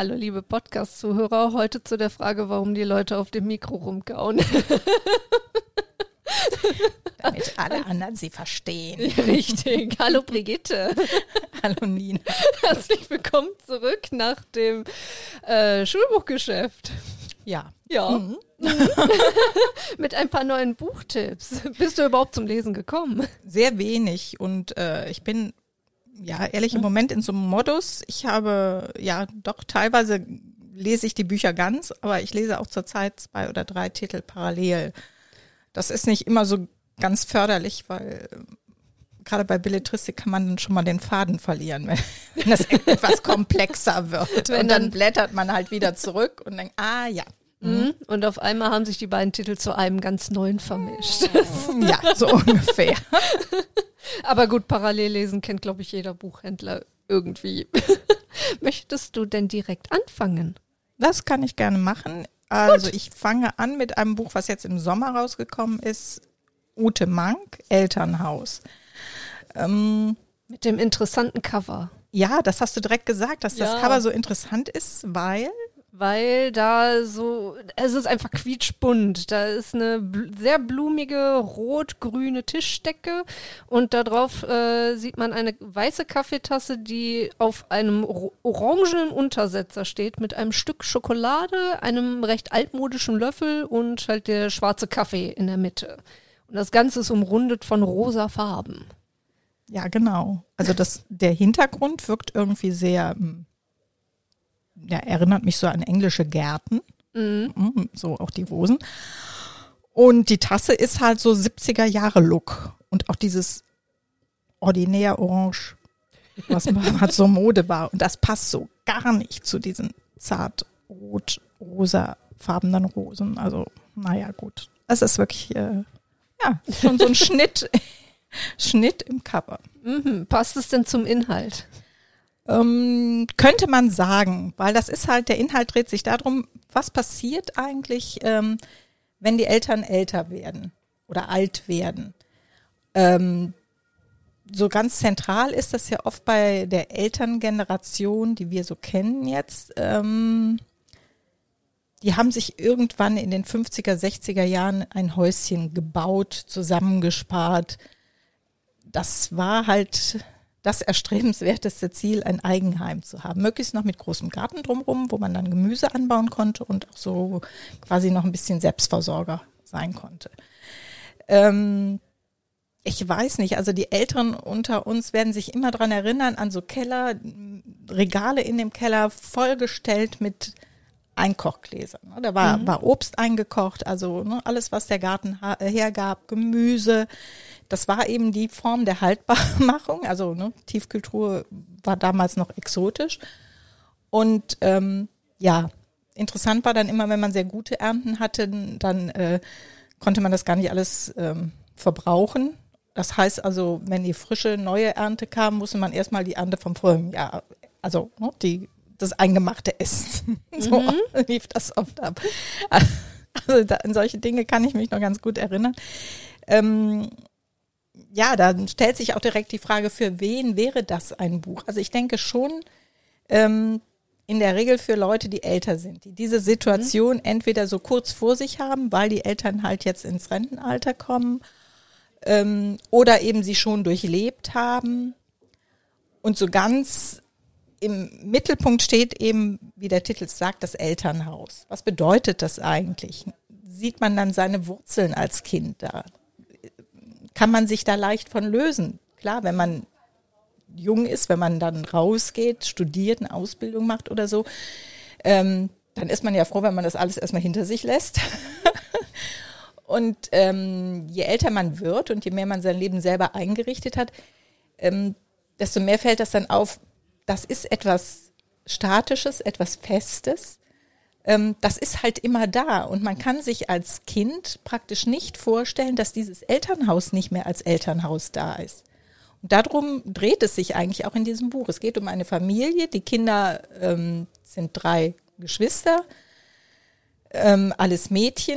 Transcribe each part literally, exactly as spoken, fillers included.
Hallo liebe Podcast-Zuhörer, heute zu der Frage, warum die Leute auf dem Mikro rumkauen. Damit alle anderen sie verstehen. Richtig. Hallo Brigitte. Hallo Nina. Herzlich willkommen zurück nach dem äh, Schulbuchgeschäft. Ja. Ja. Mhm. Mit ein paar neuen Buchtipps. Bist du überhaupt zum Lesen gekommen? Sehr wenig und äh, ich bin ja ehrlich im Moment in so einem Modus. Ich habe ja doch teilweise lese ich die Bücher ganz, aber ich lese auch zurzeit zwei oder drei Titel parallel. Das ist nicht immer so ganz förderlich, weil äh, gerade bei Belletristik kann man dann schon mal den Faden verlieren, wenn, wenn das etwas komplexer wird. Wenn und dann dann blättert man halt wieder zurück und denkt, ah ja. Mhm. Und auf einmal haben sich die beiden Titel zu einem ganz neuen vermischt. Ja, so ungefähr. Aber gut, Parallellesen kennt, glaube ich, jeder Buchhändler irgendwie. Möchtest du denn direkt anfangen? Das kann ich gerne machen. Also Gut. Ich fange an mit einem Buch, was jetzt im Sommer rausgekommen ist. Ute Mank, Elternhaus. Ähm, mit dem interessanten Cover. Ja, das hast du direkt gesagt, dass ja. das Cover so interessant ist, weil... Weil da so, es ist einfach quietschbunt. Da ist eine bl- sehr blumige rot-grüne Tischdecke und da drauf äh, sieht man eine weiße Kaffeetasse, die auf einem ro- orangenen Untersetzer steht mit einem Stück Schokolade, einem recht altmodischen Löffel und halt der schwarze Kaffee in der Mitte. Und das Ganze ist umrundet von rosa Farben. Ja, genau. Also das, der Hintergrund wirkt irgendwie sehr... Ja, erinnert mich so an englische Gärten, mhm. so auch die Rosen. Und die Tasse ist halt so siebziger-Jahre-Look und auch dieses ordinär Orange, was halt so Mode war. Und das passt so gar nicht zu diesen zart rot-rosa-farbenen Rosen. Also, naja, gut. Es ist wirklich, äh, ja, schon so ein Schnitt, Schnitt im Cover. Mhm. Passt es denn zum Inhalt? Ähm, könnte man sagen, weil das ist halt, der Inhalt dreht sich darum, was passiert eigentlich, ähm, wenn die Eltern älter werden oder alt werden. Ähm, so ganz zentral ist das ja oft bei der Elterngeneration, die wir so kennen jetzt. Ähm, die haben sich irgendwann in den fünfziger, sechziger Jahren ein Häuschen gebaut, zusammengespart. Das war halt... das erstrebenswerteste Ziel, ein Eigenheim zu haben. Möglichst noch mit großem Garten drumherum, wo man dann Gemüse anbauen konnte und auch so quasi noch ein bisschen Selbstversorger sein konnte. Ähm, ich weiß nicht, also die Älteren unter uns werden sich immer dran erinnern an so Keller, Regale in dem Keller vollgestellt mit Einkochgläsern. Da war, mhm. war Obst eingekocht, also ne, alles, was der Garten ha- hergab, Gemüse. Das war eben die Form der Haltbarmachung. Also ne, Tiefkühltruhe war damals noch exotisch. Und ähm, ja, interessant war dann immer, wenn man sehr gute Ernten hatte, dann äh, konnte man das gar nicht alles ähm, verbrauchen. Das heißt also, wenn die frische, neue Ernte kam, musste man erstmal die Ernte vom vorigen Jahr, also ne, die, das Eingemachte essen. So mhm. lief das oft ab. Also da, an solche Dinge kann ich mich noch ganz gut erinnern. Ähm, Ja, dann stellt sich auch direkt die Frage, für wen wäre das ein Buch? Also ich denke schon ähm, in der Regel für Leute, die älter sind, die diese Situation mhm. entweder so kurz vor sich haben, weil die Eltern halt jetzt ins Rentenalter kommen ähm, oder eben sie schon durchlebt haben. Und so ganz im Mittelpunkt steht eben, wie der Titel sagt, das Elternhaus. Was bedeutet das eigentlich? Sieht man dann seine Wurzeln als Kind da? Kann man sich da leicht von lösen? Klar, wenn man jung ist, wenn man dann rausgeht, studiert, eine Ausbildung macht oder so, ähm, dann ist man ja froh, wenn man das alles erstmal hinter sich lässt. Und ähm, je älter man wird und je mehr man sein Leben selber eingerichtet hat, ähm, desto mehr fällt das dann auf, das ist etwas Statisches, etwas Festes. Ähm, das ist halt immer da und man kann sich als Kind praktisch nicht vorstellen, dass dieses Elternhaus nicht mehr als Elternhaus da ist. Und darum dreht es sich eigentlich auch in diesem Buch. Es geht um eine Familie, die Kinder ähm, sind drei Geschwister, ähm, alles Mädchen,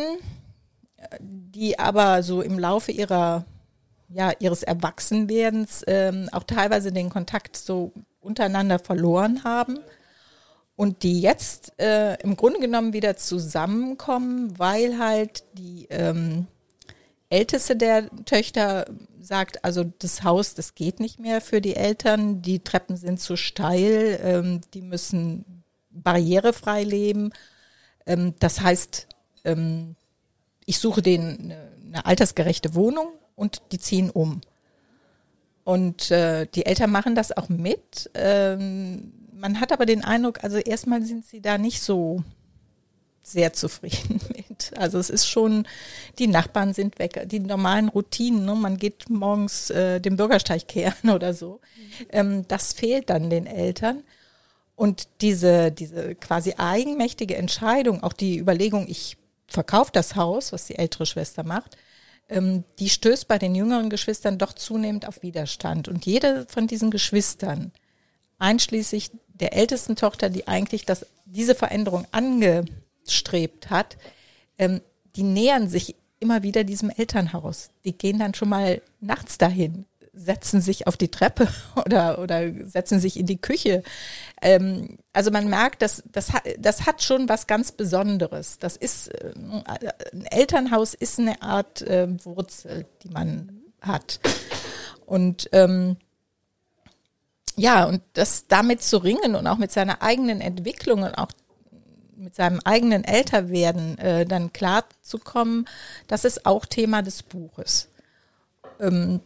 die aber so im Laufe ihrer, ja, ihres Erwachsenwerdens ähm, auch teilweise den Kontakt so untereinander verloren haben. und die jetzt äh, im Grunde genommen wieder zusammenkommen, weil halt die ähm, älteste der Töchter sagt, also das Haus, das geht nicht mehr für die Eltern, die Treppen sind zu steil, ähm, die müssen barrierefrei leben. Ähm, das heißt, ähm, ich suche denen eine, eine altersgerechte Wohnung und die ziehen um. Und äh, die Eltern machen das auch mit. Ähm, man hat aber den Eindruck, also erstmal sind sie da nicht so sehr zufrieden mit. Also es ist schon, die Nachbarn sind weg, die normalen Routinen, ne? Man geht morgens äh, den Bürgersteig kehren oder so. Mhm. Ähm, das fehlt dann den Eltern. Und diese, diese quasi eigenmächtige Entscheidung, auch die Überlegung, ich verkaufe das Haus, was die ältere Schwester macht, ähm, die stößt bei den jüngeren Geschwistern doch zunehmend auf Widerstand. Und jede von diesen Geschwistern, einschließlich der ältesten Tochter, die eigentlich das, diese Veränderung angestrebt hat, ähm, die nähern sich immer wieder diesem Elternhaus. Die gehen dann schon mal nachts dahin, setzen sich auf die Treppe oder, oder setzen sich in die Küche. Ähm, also man merkt, dass, das, das hat schon was ganz Besonderes. Das ist, äh, ein Elternhaus ist eine Art äh, Wurzel, die man hat. Und ähm, ja, und das damit zu ringen und auch mit seiner eigenen Entwicklung und auch mit seinem eigenen Älterwerden äh, dann klarzukommen, das ist auch Thema des Buches. Ähm,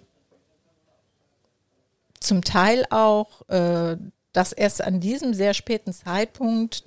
Zum Teil auch, äh, dass erst an diesem sehr späten Zeitpunkt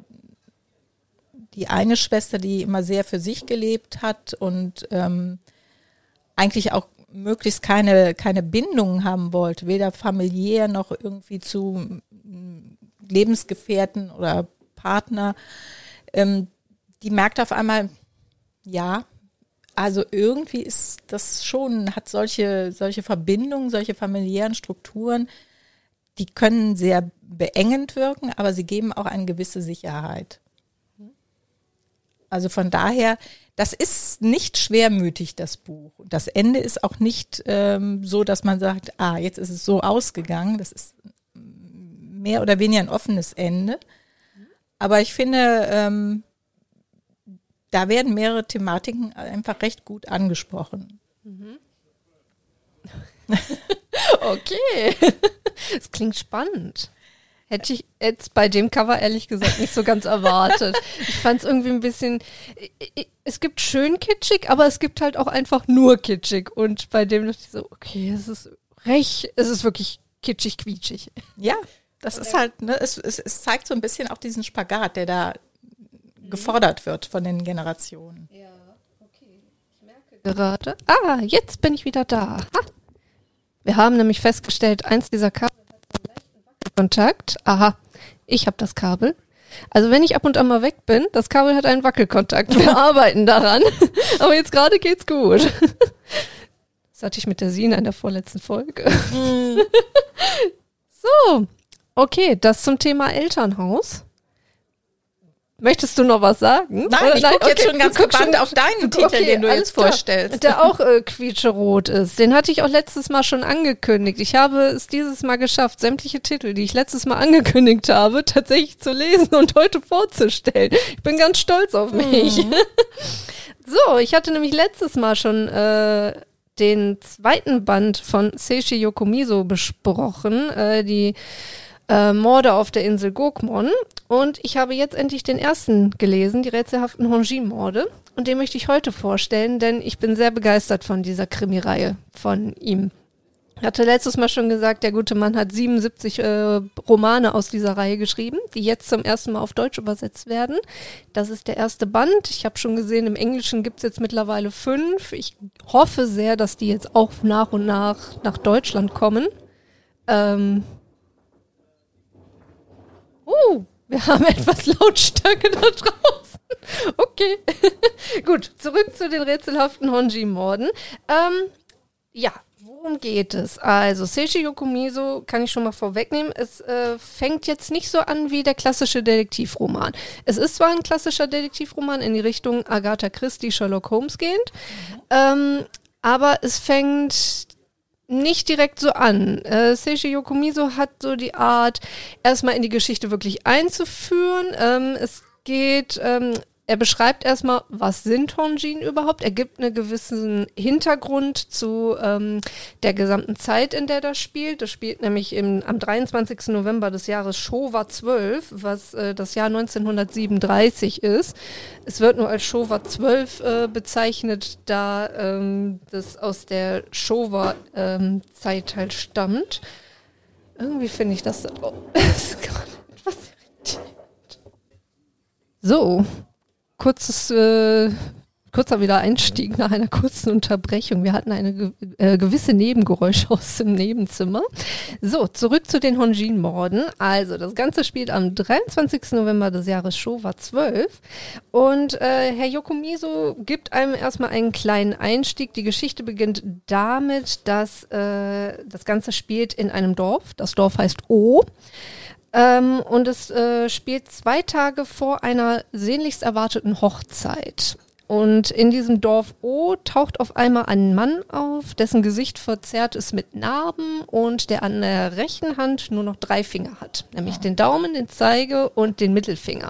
die eine Schwester, die immer sehr für sich gelebt hat und ähm, eigentlich auch möglichst keine, keine Bindungen haben wollte, weder familiär noch irgendwie zu Lebensgefährten oder Partner, ähm, die merkt auf einmal, ja, also irgendwie ist das schon, hat solche, solche Verbindungen, solche familiären Strukturen, die können sehr beengend wirken, aber sie geben auch eine gewisse Sicherheit. Also von daher, das ist nicht schwermütig, das Buch. Das Ende ist auch nicht ähm, so, dass man sagt, ah, jetzt ist es so ausgegangen. Das ist mehr oder weniger ein offenes Ende. Aber ich finde, ähm, da werden mehrere Thematiken einfach recht gut angesprochen. Mhm. Okay, das klingt spannend. Hätte ich jetzt bei dem Cover ehrlich gesagt nicht so ganz erwartet. Ich fand es irgendwie ein bisschen, es gibt schön kitschig, aber es gibt halt auch einfach nur kitschig. Und bei dem dachte ich so, okay, es ist recht, es ist wirklich kitschig, quietschig. Ja, das ist halt, ne, es, es, es zeigt so ein bisschen auch diesen Spagat, der da gefordert wird von den Generationen. Ja, okay. Ich merke gerade. Ah, jetzt bin ich wieder da. Ha. Wir haben nämlich festgestellt, eins dieser Kabel hat einen leichten Wackelkontakt. Aha, ich habe das Kabel. Also wenn ich ab und an mal weg bin, das Kabel hat einen Wackelkontakt. Wir arbeiten daran. Aber jetzt gerade geht's gut. Das hatte ich mit der Sina in der vorletzten Folge. Mm. So, okay, das zum Thema Elternhaus. Möchtest du noch was sagen? Nein, Oder? ich gucke okay, jetzt schon ganz gespannt auf deinen Titel, okay, den du jetzt klar. vorstellst. Der auch äh, quietscherot ist. Den hatte ich auch letztes Mal schon angekündigt. Ich habe es dieses Mal geschafft, sämtliche Titel, die ich letztes Mal angekündigt habe, tatsächlich zu lesen und heute vorzustellen. Ich bin ganz stolz auf mich. Mhm. So, ich hatte nämlich letztes Mal schon äh, den zweiten Band von Seishi Yokomizo besprochen, äh, die äh, Morde auf der Insel Gokmon. Und ich habe jetzt endlich den ersten gelesen, die rätselhaften Honji-Morde. Und den möchte ich heute vorstellen, denn ich bin sehr begeistert von dieser Krimireihe von ihm. Ich hatte letztes Mal schon gesagt, der gute Mann hat siebenundsiebzig äh, Romane aus dieser Reihe geschrieben, die jetzt zum ersten Mal auf Deutsch übersetzt werden. Das ist der erste Band. Ich habe schon gesehen, im Englischen gibt es jetzt mittlerweile fünf. Ich hoffe sehr, dass die jetzt auch nach und nach nach Deutschland kommen. Ähm. Uh, wir haben etwas Lautstärke da draußen. Okay. Gut, zurück zu den rätselhaften Honji-Morden. Ähm, ja, worum geht es? Also, Seishi Yokomizo kann ich schon mal vorwegnehmen. Es äh, fängt jetzt nicht so an wie der klassische Detektivroman. Es ist zwar ein klassischer Detektivroman in die Richtung Agatha Christie, Sherlock Holmes gehend, mhm. ähm, aber es fängt nicht direkt so an. Äh, Seiji Yokomizo hat so die Art, erstmal in die Geschichte wirklich einzuführen. Ähm, es geht, ähm, er beschreibt erstmal, was sind Honjin überhaupt. Er gibt einen gewissen Hintergrund zu ähm, der gesamten Zeit, in der das spielt. Das spielt nämlich im, am dreiundzwanzigsten November des Jahres Showa zwölf, was äh, das Jahr neunzehnhundertsiebenunddreißig ist. Es wird nur als Showa zwölf äh, bezeichnet, da ähm, das aus der Showa-Zeit ähm, halt stammt. Irgendwie finde ich das, oh, das ist gerade etwas irritierend. So. Kurzes, äh, kurzer Wiedereinstieg nach einer kurzen Unterbrechung. Wir hatten eine ge äh, gewisse Nebengeräusche aus dem Nebenzimmer. So, zurück zu den Honjin-Morden. Also, das Ganze spielt am dreiundzwanzigsten November des Jahres Showa zwölf. Und äh, Herr Yokomizo gibt einem erstmal einen kleinen Einstieg. Die Geschichte beginnt damit, dass äh, das Ganze spielt in einem Dorf. Das Dorf heißt O. Ähm, und es äh, spielt zwei Tage vor einer sehnlichst erwarteten Hochzeit. Und in diesem Dorf O taucht auf einmal ein Mann auf, dessen Gesicht verzerrt ist mit Narben und der an der rechten Hand nur noch drei Finger hat. Nämlich den Daumen, den Zeige und den Mittelfinger.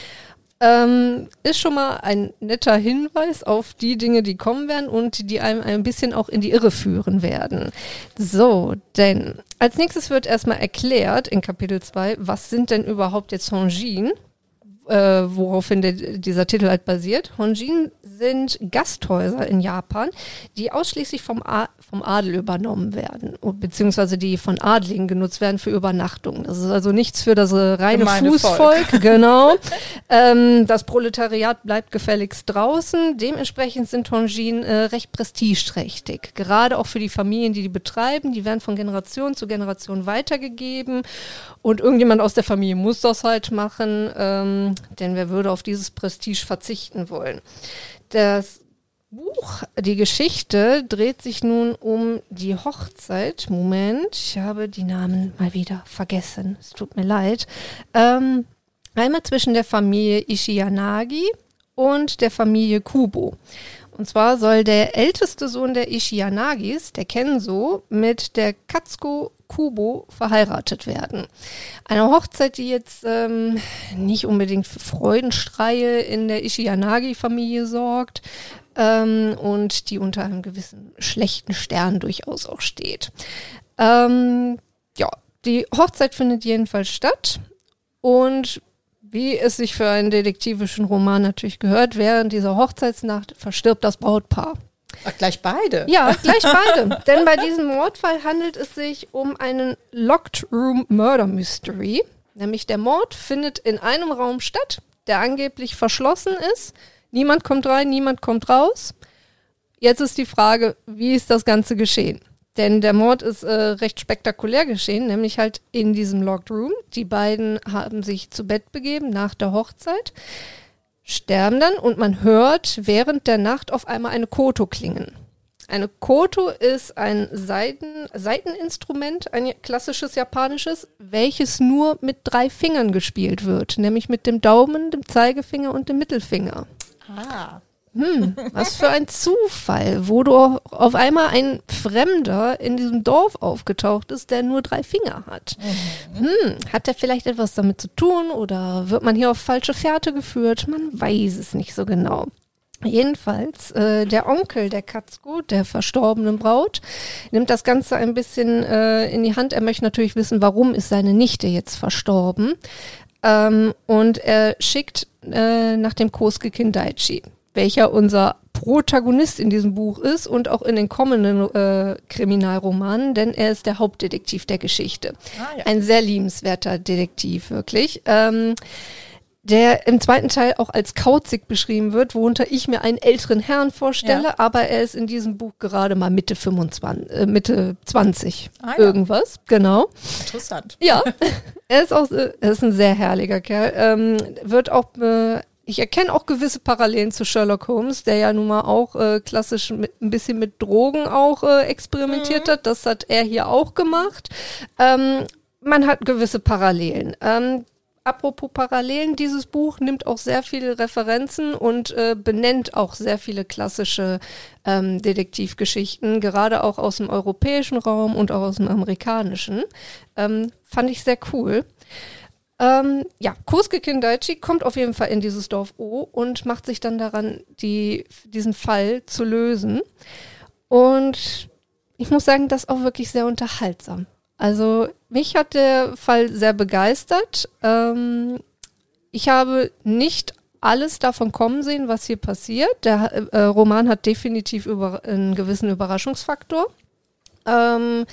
Ähm, ist schon mal ein netter Hinweis auf die Dinge, die kommen werden und die einem ein bisschen auch in die Irre führen werden. So, denn als nächstes wird erstmal erklärt in Kapitel zwei, was sind denn überhaupt jetzt Honjin, äh, woraufhin der, dieser Titel halt basiert. Honjin sind Gasthäuser in Japan, die ausschließlich vom, A- vom Adel übernommen werden, beziehungsweise die von Adligen genutzt werden für Übernachtungen. Das ist also nichts für das reine Gemeine Fußvolk, Volk. genau. ähm, das Proletariat bleibt gefälligst draußen. Dementsprechend sind Honjin äh, recht prestigeträchtig. Gerade auch für die Familien, die die betreiben. Die werden von Generation zu Generation weitergegeben. Und irgendjemand aus der Familie muss das halt machen, ähm, denn wer würde auf dieses Prestige verzichten wollen? Das Buch, die Geschichte, dreht sich nun um die Hochzeit. Moment, ich habe die Namen mal wieder vergessen. Es tut mir leid. Ähm, einmal zwischen der Familie Ishiyanagi und der Familie Kubo. Und zwar soll der älteste Sohn der Ishiyanagis, der Kenzo, mit der Katsuko Kubo verheiratet werden. Eine Hochzeit, die jetzt ähm, nicht unbedingt für Freudenstreie in der Ishiyanagi-Familie sorgt ähm, und die unter einem gewissen schlechten Stern durchaus auch steht. Ähm, ja, die Hochzeit findet jedenfalls statt und wie es sich für einen detektivischen Roman natürlich gehört, während dieser Hochzeitsnacht verstirbt das Brautpaar. Ach, gleich beide? Ja, gleich beide. Denn bei diesem Mordfall handelt es sich um einen Locked Room Murder Mystery. Nämlich der Mord findet in einem Raum statt, der angeblich verschlossen ist. Niemand kommt rein, niemand kommt raus. Jetzt ist die Frage, wie ist das Ganze geschehen? Denn der Mord ist äh, recht spektakulär geschehen, nämlich halt in diesem Locked Room. Die beiden haben sich zu Bett begeben nach der Hochzeit, sterben dann und man hört während der Nacht auf einmal eine Koto klingen. Eine Koto ist ein Saiten, Saiteninstrument, ein klassisches japanisches, welches nur mit drei Fingern gespielt wird, nämlich mit dem Daumen, dem Zeigefinger und dem Mittelfinger. Ah. Hm, was für ein Zufall, wo du auf einmal ein Fremder in diesem Dorf aufgetaucht ist, der nur drei Finger hat. Mhm. Hm, hat der vielleicht etwas damit zu tun oder wird man hier auf falsche Fährte geführt? Man weiß es nicht so genau. Jedenfalls, äh, der Onkel der Katsuko, der verstorbenen Braut, nimmt das Ganze ein bisschen äh, in die Hand. Er möchte natürlich wissen, warum ist seine Nichte jetzt verstorben. Ähm, und er schickt äh, nach dem Kosuke Kindaichi, welcher unser Protagonist in diesem Buch ist und auch in den kommenden äh, Kriminalromanen, denn er ist der Hauptdetektiv der Geschichte. Ah, ja. Ein sehr liebenswerter Detektiv, wirklich. Ähm, der im zweiten Teil auch als kauzig beschrieben wird, worunter ich mir einen älteren Herrn vorstelle, ja. Aber er ist in diesem Buch gerade mal Mitte fünfundzwanzig, äh, Mitte zwanzig, ah, ja. Irgendwas, genau. Interessant. Ja, er ist auch, er ist ein sehr herrlicher Kerl, ähm, wird auch äh, ich erkenne auch gewisse Parallelen zu Sherlock Holmes, der ja nun mal auch äh, klassisch mit, ein bisschen mit Drogen auch äh, experimentiert mhm. hat. Das hat er hier auch gemacht. Ähm, man hat gewisse Parallelen. Ähm, apropos Parallelen, dieses Buch nimmt auch sehr viele Referenzen und äh, benennt auch sehr viele klassische ähm, Detektivgeschichten, gerade auch aus dem europäischen Raum und auch aus dem amerikanischen. Ähm, fand ich sehr cool. Ähm, ja, Kosuke Kindaichi kommt auf jeden Fall in dieses Dorf O und macht sich dann daran, die, diesen Fall zu lösen. Und ich muss sagen, das ist auch wirklich sehr unterhaltsam. Also mich hat der Fall sehr begeistert. Ähm, ich habe nicht alles davon kommen sehen, was hier passiert. Der äh, Roman hat definitiv über, einen gewissen Überraschungsfaktor. Ähm,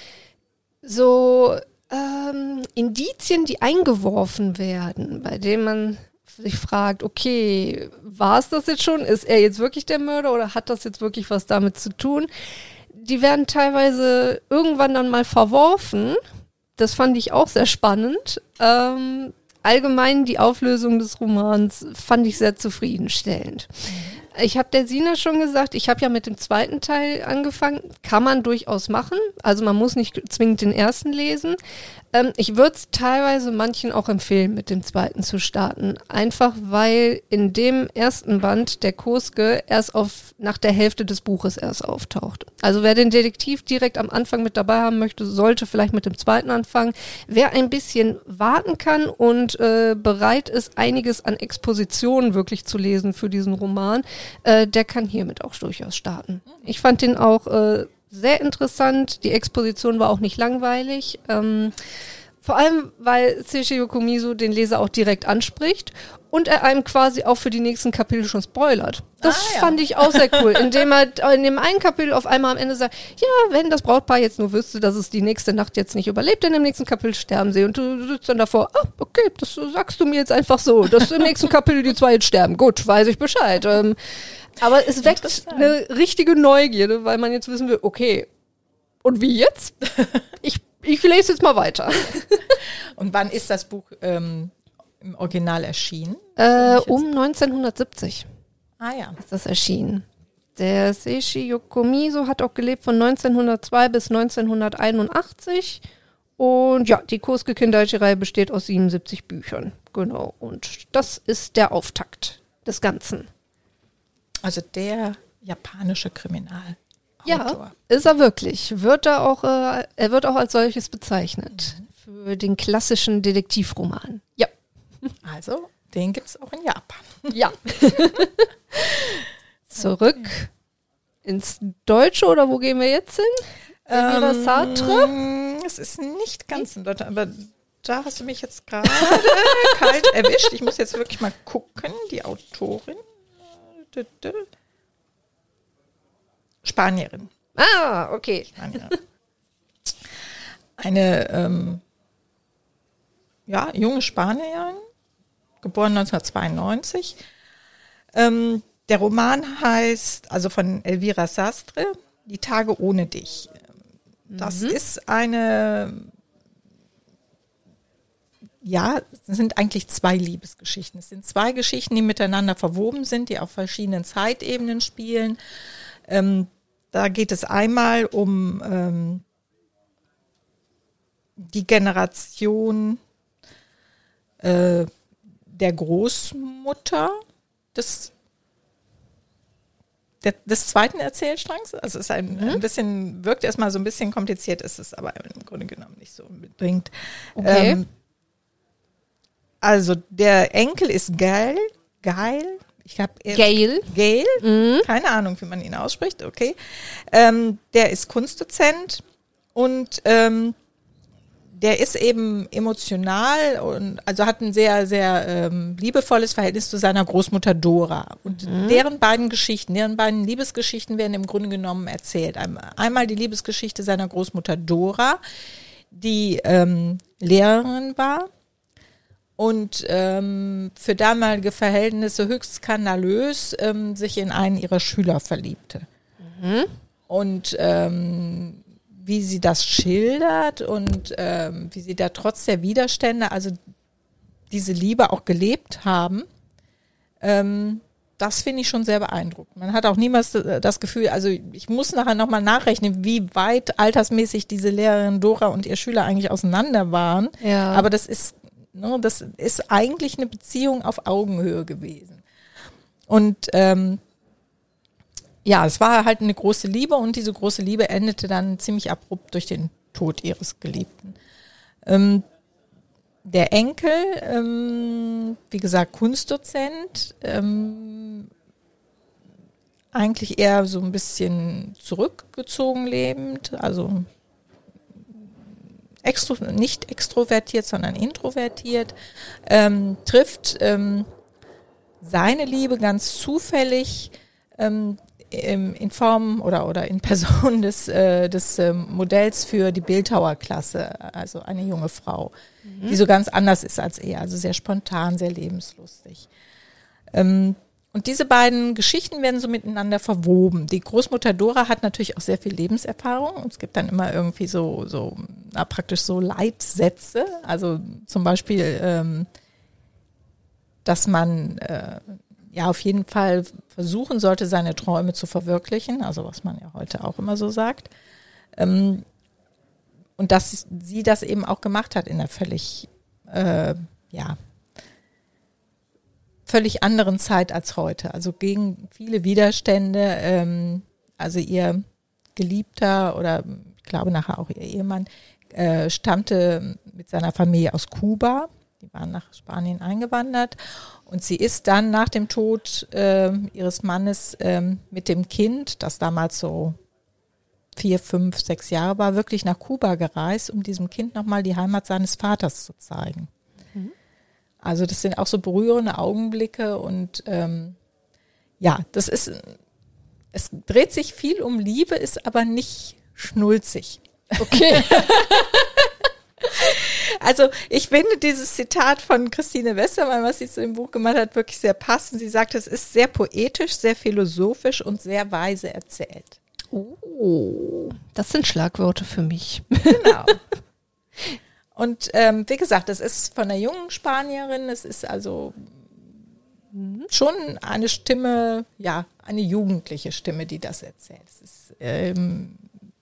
so ähm, Indizien, die eingeworfen werden, bei denen man sich fragt, okay, war es das jetzt schon? Ist er jetzt wirklich der Mörder oder hat das jetzt wirklich was damit zu tun? Die werden teilweise irgendwann dann mal verworfen. Das fand ich auch sehr spannend. Ähm, allgemein die Auflösung des Romans fand ich sehr zufriedenstellend. Ich habe der Sina schon gesagt, ich habe ja mit dem zweiten Teil angefangen. Kann man durchaus machen. Also man muss nicht zwingend den ersten lesen. Ähm, ich würde es teilweise manchen auch empfehlen, mit dem zweiten zu starten. Einfach weil in dem ersten Band der Kosuke erst auf nach der Hälfte des Buches erst auftaucht. Also wer den Detektiv direkt am Anfang mit dabei haben möchte, sollte vielleicht mit dem zweiten anfangen. Wer ein bisschen warten kann und äh, bereit ist, einiges an Expositionen wirklich zu lesen für diesen Roman, äh, der kann hiermit auch durchaus starten. Ich fand den auch äh, sehr interessant. Die Exposition war auch nicht langweilig. Ähm, vor allem, weil Seishi Yokomizo den Leser auch direkt anspricht und er einem quasi auch für die nächsten Kapitel schon spoilert. Das ah, ja. fand ich auch sehr cool, indem er in dem einen Kapitel auf einmal am Ende sagt, ja, wenn das Brautpaar jetzt nur wüsste, dass es die nächste Nacht jetzt nicht überlebt, denn im nächsten Kapitel sterben sie. Und du sitzt dann davor, ah, okay, das sagst du mir jetzt einfach so, dass im nächsten Kapitel die zwei jetzt sterben. Gut, weiß ich Bescheid. Ähm, aber es weckt eine richtige Neugierde, weil man jetzt wissen will, okay, und wie jetzt? Ich, ich lese jetzt mal weiter. Und wann ist das Buch ähm, im Original erschienen? Äh, um neunzehnhundertsiebzig. Ah ja. Ist das erschienen. Der Seishi Yokomizo hat auch gelebt von neunzehnhundertzwei bis neunzehnhunderteinundachtzig. Und ja, die Kosuke Kindaichi-Reihe besteht aus siebenundsiebzig Büchern. Genau. Und das ist der Auftakt des Ganzen. Also der japanische Kriminalautor. Ja, ist er wirklich. Wird er auch, äh, er wird auch als solches bezeichnet. Mhm. Für den klassischen Detektivroman. Ja. Also, den gibt es auch in Japan. Ja. Zurück okay. ins Deutsche oder wo gehen wir jetzt hin? Elvira ähm, Sartre? Es ist nicht ganz in Deutschland, aber da hast du mich jetzt gerade kalt erwischt. Ich muss jetzt wirklich mal gucken, die Autorin. Spanierin. Ah, okay. Spanierin. Eine ähm, ja, junge Spanierin, geboren neunzehnhundertzweiundneunzig. Ähm, der Roman heißt, also von Elvira Sastre, Die Tage ohne dich. Das mhm. ist eine, ja, es sind eigentlich zwei Liebesgeschichten. Es sind zwei Geschichten, die miteinander verwoben sind, die auf verschiedenen Zeitebenen spielen. Ähm, da geht es einmal um ähm, die Generation äh, der Großmutter des, der, des zweiten Erzählstrangs. Also es ist ein, mhm. ein bisschen, wirkt erstmal so ein bisschen kompliziert, ist es aber im Grunde genommen nicht so unbedingt. Okay. Ähm, also der Enkel ist Gail, Gail, ich habe Gail, Gail, mhm. keine Ahnung, wie man ihn ausspricht, okay. Ähm, der ist Kunstdozent und ähm, der ist eben emotional und also hat ein sehr, sehr ähm, liebevolles Verhältnis zu seiner Großmutter Dora. Und mhm. deren beiden Geschichten, deren beiden Liebesgeschichten werden im Grunde genommen erzählt. Einmal die Liebesgeschichte seiner Großmutter Dora, die ähm, Lehrerin war und ähm, für damalige Verhältnisse höchst skandalös ähm, sich in einen ihrer Schüler verliebte. Mhm. Und ähm, wie sie das schildert und ähm, wie sie da trotz der Widerstände, also diese Liebe auch gelebt haben, ähm, das finde ich schon sehr beeindruckend. Man hat auch niemals das Gefühl, also ich muss nachher nochmal nachrechnen, wie weit altersmäßig diese Lehrerin Dora und ihr Schüler eigentlich auseinander waren. Ja. Aber das ist Ne? Das ist eigentlich eine Beziehung auf Augenhöhe gewesen. Und ähm, ja, es war halt eine große Liebe und diese große Liebe endete dann ziemlich abrupt durch den Tod ihres Geliebten. Ähm, der Enkel, ähm, wie gesagt, Kunstdozent, ähm, eigentlich eher so ein bisschen zurückgezogen lebend, also extro, nicht extrovertiert, sondern introvertiert, ähm, trifft ähm, seine Liebe ganz zufällig ähm, im, in Form oder, oder in Person des, äh, des äh, Modells für die Bildhauerklasse, also eine junge Frau, mhm. die so ganz anders ist als er, also sehr spontan, sehr lebenslustig. Ähm, Und diese beiden Geschichten werden so miteinander verwoben. Die Großmutter Dora hat natürlich auch sehr viel Lebenserfahrung. Und es gibt dann immer irgendwie so, so na, praktisch so Leitsätze. Also zum Beispiel, ähm, dass man äh, ja auf jeden Fall versuchen sollte, seine Träume zu verwirklichen. Also was man ja heute auch immer so sagt. Ähm, und dass sie das eben auch gemacht hat in einer völlig, äh, ja, völlig anderen Zeit als heute, also gegen viele Widerstände. Ähm, also ihr Geliebter oder ich glaube nachher auch ihr Ehemann äh, stammte mit seiner Familie aus Kuba. Die waren nach Spanien eingewandert und sie ist dann nach dem Tod äh, ihres Mannes ähm, mit dem Kind, das damals so vier, fünf, sechs Jahre war, wirklich nach Kuba gereist, um diesem Kind nochmal die Heimat seines Vaters zu zeigen. Mhm. Also das sind auch so berührende Augenblicke und ähm, ja, das ist, es dreht sich viel um Liebe, ist aber nicht schnulzig. Okay. Also ich finde dieses Zitat von Christine Westermann, was sie zu dem Buch gemacht hat, wirklich sehr passend. Sie sagt, es ist sehr poetisch, sehr philosophisch und sehr weise erzählt. Oh, das sind Schlagworte für mich. Genau. Und ähm, wie gesagt, das ist von einer jungen Spanierin, es ist also schon eine Stimme, ja, eine jugendliche Stimme, die das erzählt. Es ist, ähm,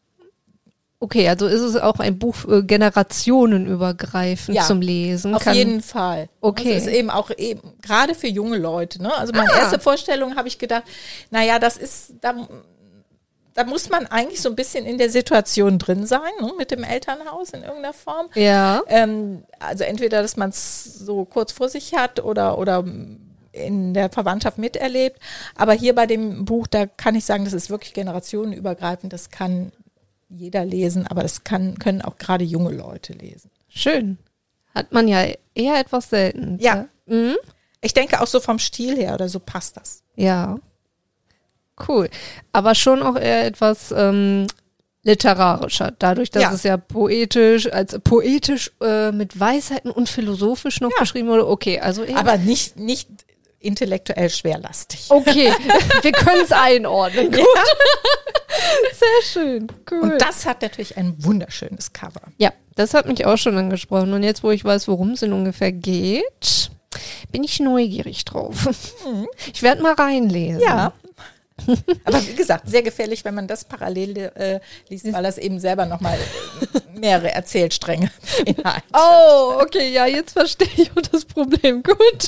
okay, also ist es auch ein Buch äh, generationenübergreifend ja, zum Lesen? Auf Kann, jeden Fall. Okay. Es ist eben auch eben gerade für junge Leute. Ne? Also meine ah. erste Vorstellung habe ich gedacht, naja, das ist, da, da muss man eigentlich so ein bisschen in der Situation drin sein, ne? Mit dem Elternhaus in irgendeiner Form. Ja. Ähm, also entweder, dass man es so kurz vor sich hat oder, oder in der Verwandtschaft miterlebt. Aber hier bei dem Buch, da kann ich sagen, das ist wirklich generationenübergreifend. Das kann jeder lesen, aber das kann, können auch gerade junge Leute lesen. Schön. Hat man ja eher etwas selten. Ja. Mhm. Ich denke auch so vom Stil her oder so passt das. Ja. Cool. Aber schon auch eher etwas ähm, literarischer. Dadurch, dass ja. es ja poetisch, als poetisch äh, mit Weisheiten und philosophisch noch ja. beschrieben wurde. Okay, also eher. Aber nicht, nicht intellektuell schwerlastig. Okay, wir können es einordnen. Gut. Ja. Sehr schön, cool. Und das hat natürlich ein wunderschönes Cover. Ja, das hat mich auch schon angesprochen. Und jetzt, wo ich weiß, worum es ungefähr geht, bin ich neugierig drauf. Mhm. Ich werde mal reinlesen. Ja. Aber wie gesagt, sehr gefährlich, wenn man das parallel äh, liest, weil das eben selber nochmal mehrere Erzählstränge hinein. Oh, okay, ja, jetzt verstehe ich auch das Problem. Gut.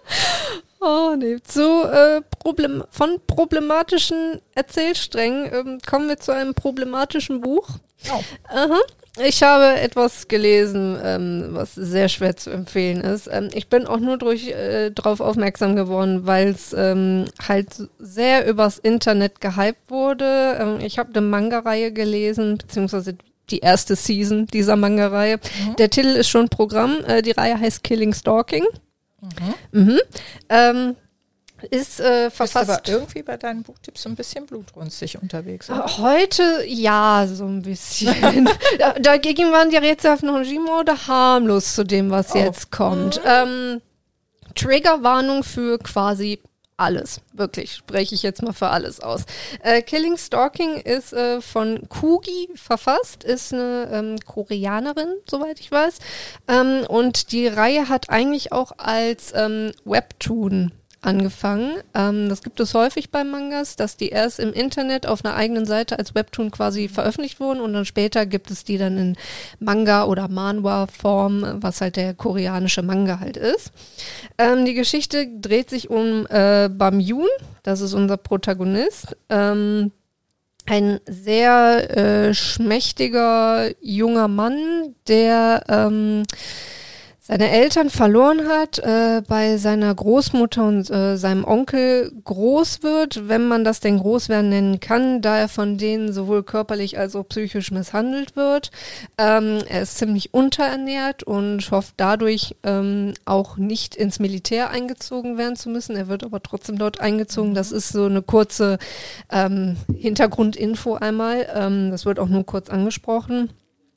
Oh, nee. So, äh, Problem, von problematischen Erzählsträngen ähm, kommen wir zu einem problematischen Buch. Oh. Aha. Ich habe etwas gelesen, ähm, was sehr schwer zu empfehlen ist. Ähm, ich bin auch nur durch äh, darauf aufmerksam geworden, weil es ähm, halt sehr übers Internet gehypt wurde. Ähm, ich habe eine Manga-Reihe gelesen, beziehungsweise die erste Season dieser Manga-Reihe. Mhm. Der Titel ist schon Programm. Äh, die Reihe heißt Killing Stalking. Mhm. Mhm. Ähm, ist äh, verfasst. Bist aber irgendwie bei deinen Buchtipps so ein bisschen blutrünstig unterwegs, oder? Heute, ja, so ein bisschen. da, dagegen waren die rätselhaften Hojima harmlos zu dem, was oh. jetzt kommt. Mhm. Ähm, Triggerwarnung für quasi alles. Wirklich, spreche ich jetzt mal für alles aus. Äh, Killing Stalking ist äh, von Kugi verfasst, ist eine ähm, Koreanerin, soweit ich weiß. Ähm, und die Reihe hat eigentlich auch als ähm, Webtoon angefangen. Ähm, das gibt es häufig bei Mangas, dass die erst im Internet auf einer eigenen Seite als Webtoon quasi veröffentlicht wurden und dann später gibt es die dann in Manga- oder Manhwa-Form, was halt der koreanische Manga halt ist. Ähm, die Geschichte dreht sich um äh, Bam-yoon, das ist unser Protagonist. Ähm, ein sehr äh, schmächtiger junger Mann, der ähm, seine Eltern verloren hat, äh, bei seiner Großmutter und äh, seinem Onkel groß wird, wenn man das denn Großwerden nennen kann, da er von denen sowohl körperlich als auch psychisch misshandelt wird. Ähm, er ist ziemlich unterernährt und hofft dadurch ähm, auch nicht ins Militär eingezogen werden zu müssen. Er wird aber trotzdem dort eingezogen. Das ist so eine kurze ähm, Hintergrundinfo einmal. Ähm, das wird auch nur kurz angesprochen.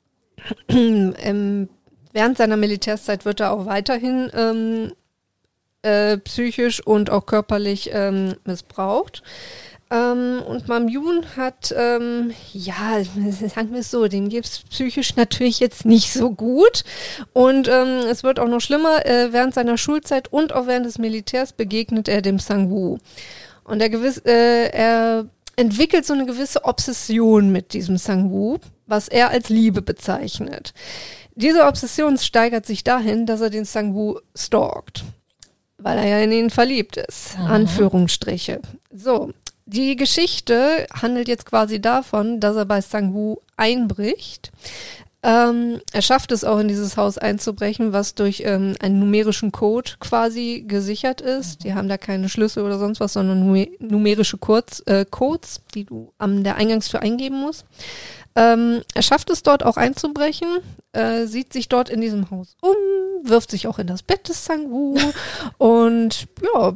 ähm, Während seiner Militärszeit wird er auch weiterhin ähm, äh, psychisch und auch körperlich ähm, missbraucht. Ähm, und Bam-yoon hat, ähm, ja, sagen wir es so, dem geht es psychisch natürlich jetzt nicht so gut. Und ähm, es wird auch noch schlimmer, äh, während seiner Schulzeit und auch während des Militärs begegnet er dem Sang-woo. Und er, gewiss, äh, er entwickelt so eine gewisse Obsession mit diesem Sang-woo, was er als Liebe bezeichnet. Diese Obsession steigert sich dahin, dass er den Sang-woo stalkt, weil er ja in ihn verliebt ist. Aha. Anführungsstriche. So, die Geschichte handelt jetzt quasi davon, dass er bei Sang-woo einbricht. Ähm, er schafft es auch in dieses Haus einzubrechen, was durch ähm, einen numerischen Code quasi gesichert ist. Die haben da keine Schlüssel oder sonst was, sondern numer- numerische Kurz, äh, Codes, die du an der Eingangstür eingeben musst. Ähm, er schafft es dort auch einzubrechen, äh, sieht sich dort in diesem Haus um, wirft sich auch in das Bett des Sang-woo und ja,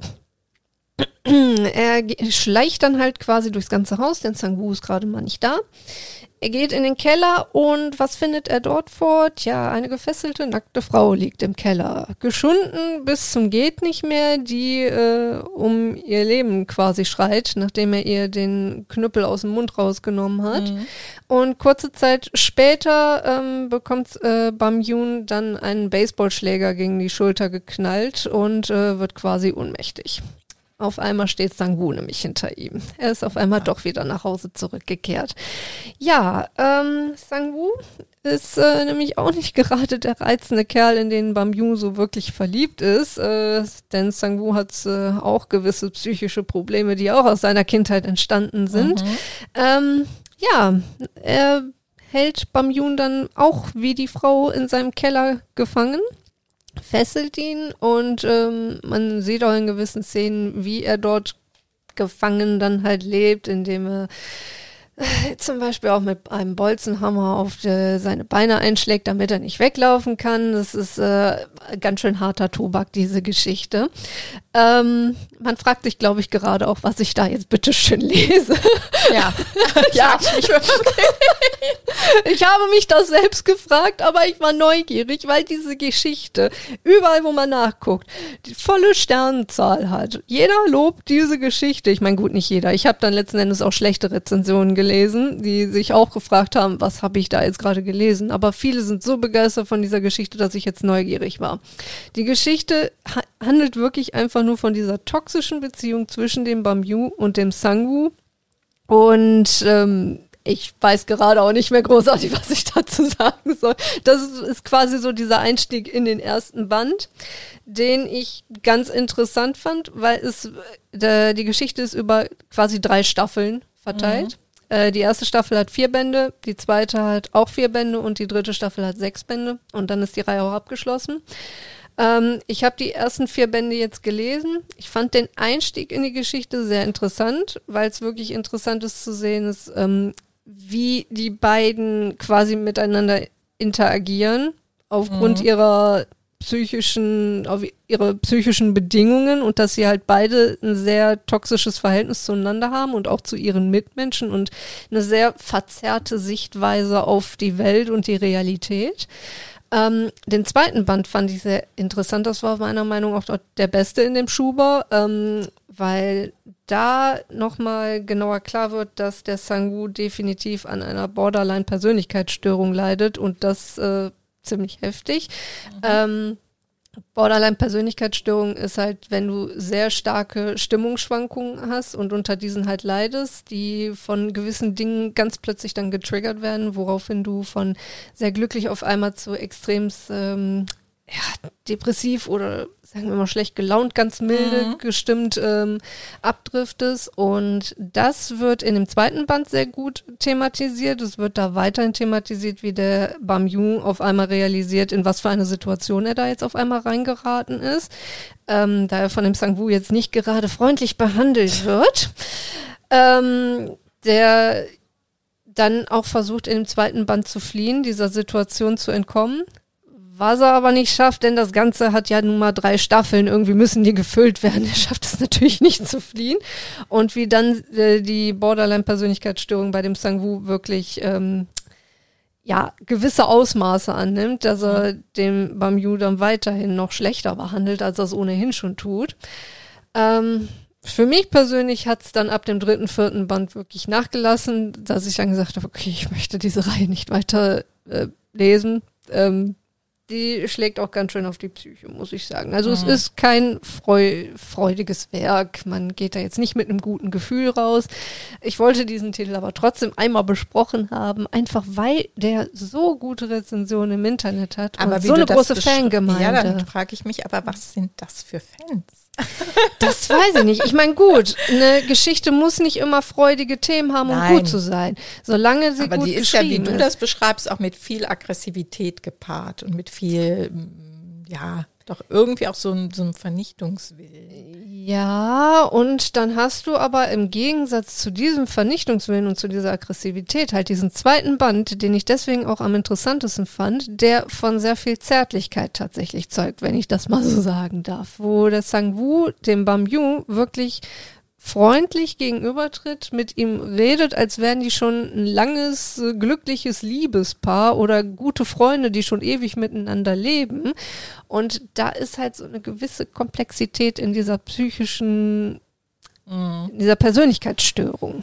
er ge- schleicht dann halt quasi durchs ganze Haus, denn Sang-woo ist gerade mal nicht da. Er geht in den Keller und was findet er dort vor? Tja, eine gefesselte, nackte Frau liegt im Keller. Geschunden bis zum geht nicht mehr, die äh, um ihr Leben quasi schreit, nachdem er ihr den Knüppel aus dem Mund rausgenommen hat. Mhm. Und kurze Zeit später ähm, bekommt äh, Bam-yoon dann einen Baseballschläger gegen die Schulter geknallt und äh, wird quasi ohnmächtig. Auf einmal steht Sang-woo nämlich hinter ihm. Er ist auf einmal doch wieder nach Hause zurückgekehrt. Ja, ähm, Sang-woo ist äh, nämlich auch nicht gerade der reizende Kerl, in den Bam-yoon so wirklich verliebt ist. Äh, denn Sang-woo hat äh, auch gewisse psychische Probleme, die auch aus seiner Kindheit entstanden sind. Mhm. Ähm, ja, er hält Bam-yoon dann auch wie die Frau in seinem Keller gefangen, fesselt ihn und ähm, man sieht auch in gewissen Szenen, wie er dort gefangen dann halt lebt, indem er äh, zum Beispiel auch mit einem Bolzenhammer auf äh, seine Beine einschlägt, damit er nicht weglaufen kann. Das ist äh, ganz schön harter Tobak, diese Geschichte. Ähm, man fragt sich, glaube ich, gerade auch, was ich da jetzt bitte schön lese. Ja, ja. Ich habe mich das selbst gefragt, aber ich war neugierig, weil diese Geschichte, überall wo man nachguckt, die volle Sternenzahl hat. Jeder lobt diese Geschichte. Ich meine, gut, nicht jeder. Ich habe dann letzten Endes auch schlechte Rezensionen gelesen, die sich auch gefragt haben, was habe ich da jetzt gerade gelesen. Aber viele sind so begeistert von dieser Geschichte, dass ich jetzt neugierig war. Die Geschichte ha- handelt wirklich einfach nur von dieser toxischen Beziehung zwischen dem Bam-yoon und dem Sang-woo. Und ähm, ich weiß gerade auch nicht mehr großartig, was ich dazu sagen soll. Das ist quasi so dieser Einstieg in den ersten Band, den ich ganz interessant fand, weil es der, die Geschichte ist über quasi drei Staffeln verteilt. Mhm. Äh, die erste Staffel hat vier Bände, die zweite hat auch vier Bände und die dritte Staffel hat sechs Bände und dann ist die Reihe auch abgeschlossen. Ähm, ich habe die ersten vier Bände jetzt gelesen. Ich fand den Einstieg in die Geschichte sehr interessant, weil es wirklich interessant ist zu sehen, ist, ähm, wie die beiden quasi miteinander interagieren aufgrund mhm. ihrer psychischen, auf ihre psychischen Bedingungen und dass sie halt beide ein sehr toxisches Verhältnis zueinander haben und auch zu ihren Mitmenschen und eine sehr verzerrte Sichtweise auf die Welt und die Realität. Ähm, den zweiten Band fand ich sehr interessant. Das war meiner Meinung nach auch der beste in dem Schuber, ähm, weil da nochmal genauer klar wird, dass der Sang-woo definitiv an einer Borderline-Persönlichkeitsstörung leidet und das äh, ziemlich heftig. Mhm. Ähm, Borderline-Persönlichkeitsstörung ist halt, wenn du sehr starke Stimmungsschwankungen hast und unter diesen halt leidest, die von gewissen Dingen ganz plötzlich dann getriggert werden, woraufhin du von sehr glücklich auf einmal zu extremst ähm, ja, depressiv oder sagen wir mal schlecht gelaunt, ganz milde mhm. gestimmt ähm, abdriftest. Und das wird in dem zweiten Band sehr gut thematisiert. Es wird da weiterhin thematisiert, wie der Bamyu auf einmal realisiert, in was für eine Situation er da jetzt auf einmal reingeraten ist. Ähm, da er von dem Sang-woo jetzt nicht gerade freundlich behandelt wird. ähm, der dann auch versucht, in dem zweiten Band zu fliehen, dieser Situation zu entkommen. Was er aber nicht schafft, denn das Ganze hat ja nun mal drei Staffeln, irgendwie müssen die gefüllt werden. Er schafft es natürlich nicht zu fliehen. Und wie dann äh, die Borderline-Persönlichkeitsstörung bei dem Sang-woo wirklich ähm, ja gewisse Ausmaße annimmt, dass er mhm. dem Bamyu dann weiterhin noch schlechter behandelt, als er es ohnehin schon tut. Ähm, für mich persönlich hat es dann ab dem dritten, vierten Band wirklich nachgelassen, dass ich dann gesagt habe, okay, ich möchte diese Reihe nicht weiter äh, lesen. Ähm, Die schlägt auch ganz schön auf die Psyche, muss ich sagen. Also mhm. es ist kein freu- freudiges Werk. Man geht da jetzt nicht mit einem guten Gefühl raus. Ich wollte diesen Titel aber trotzdem einmal besprochen haben, einfach weil der so gute Rezensionen im Internet hat aber und so eine große Fangemeinde. Ja, dann frage ich mich, aber was sind das für Fans? Das weiß ich nicht. Ich meine, gut, eine Geschichte muss nicht immer freudige Themen haben, um Nein. gut zu sein. Solange sie aber gut die ist ja, wie geschrieben du ist. das beschreibst, auch mit viel Aggressivität gepaart und mit viel, ja, doch irgendwie auch so ein, so ein Vernichtungswillen. Ja, und dann hast du aber im Gegensatz zu diesem Vernichtungswillen und zu dieser Aggressivität halt diesen zweiten Band, den ich deswegen auch am interessantesten fand, der von sehr viel Zärtlichkeit tatsächlich zeugt, wenn ich das mal so sagen darf, wo der Sang-woo dem Bamyu wirklich freundlich gegenübertritt, mit ihm redet, als wären die schon ein langes, äh, glückliches Liebespaar oder gute Freunde, die schon ewig miteinander leben. Und da ist halt so eine gewisse Komplexität in dieser psychischen, Mhm. in dieser Persönlichkeitsstörung,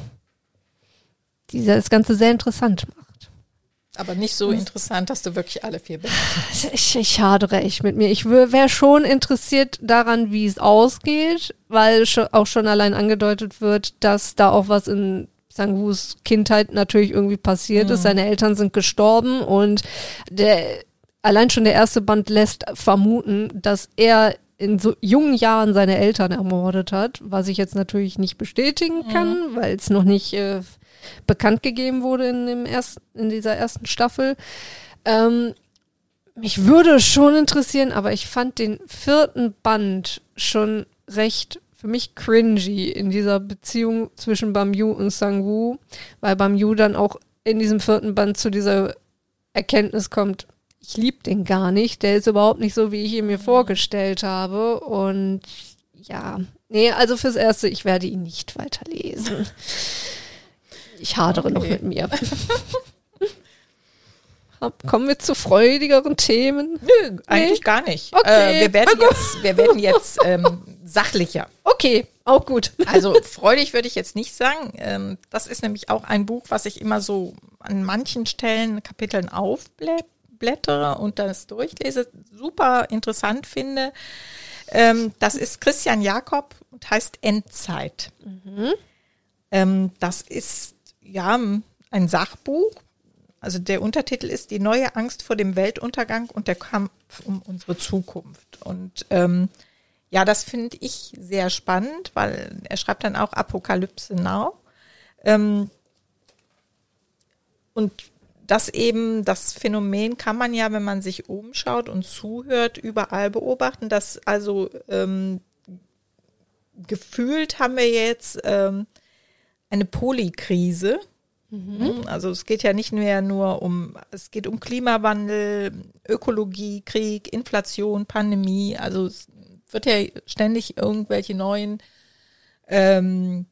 die das Ganze sehr interessant macht. Aber nicht so interessant, dass du wirklich alle vier bist. Ich, ich hadere echt mit mir. Ich wäre schon interessiert daran, wie es ausgeht, weil schon, auch schon allein angedeutet wird, dass da auch was in Sang-woos Kindheit natürlich irgendwie passiert Mhm. ist. Seine Eltern sind gestorben und der, allein schon der erste Band lässt vermuten, dass er in so jungen Jahren seine Eltern ermordet hat, was ich jetzt natürlich nicht bestätigen kann, mhm. weil es noch nicht äh, bekannt gegeben wurde in dem ersten, in dieser ersten Staffel. Ähm, mich würde schon interessieren, aber ich fand den vierten Band schon recht für mich cringy in dieser Beziehung zwischen Bamyu und Sang-woo, weil Bamyu dann auch in diesem vierten Band zu dieser Erkenntnis kommt, ich liebe den gar nicht, der ist überhaupt nicht so, wie ich ihn mir vorgestellt habe und ja, nee, also fürs Erste, ich werde ihn nicht weiterlesen. Ich hadere okay. noch mit mir. Kommen wir zu freudigeren Themen? Nö, eigentlich nee? gar nicht. Okay. Äh, wir werden jetzt, wir werden jetzt ähm, sachlicher. Okay, auch gut. Also freudig würde ich jetzt nicht sagen. Ähm, das ist nämlich auch ein Buch, was ich immer so an manchen Stellen, Kapiteln aufblättere und das durchlese. Super interessant finde. Ähm, das ist Christian Jakob und heißt Endzeit. Mhm. Ähm, das ist ja ein Sachbuch. Also der Untertitel ist Die neue Angst vor dem Weltuntergang und der Kampf um unsere Zukunft. Und ähm, ja, das finde ich sehr spannend, weil er schreibt dann auch Apokalypse Now. Ähm, und das eben, das Phänomen kann man ja, wenn man sich umschaut und zuhört, überall beobachten, dass also ähm, gefühlt haben wir jetzt ähm, eine Polykrise. Mhm. Also es geht ja nicht mehr nur um, es geht um Klimawandel, Ökologie, Krieg, Inflation, Pandemie. Also es wird ja ständig irgendwelche neuen ähm,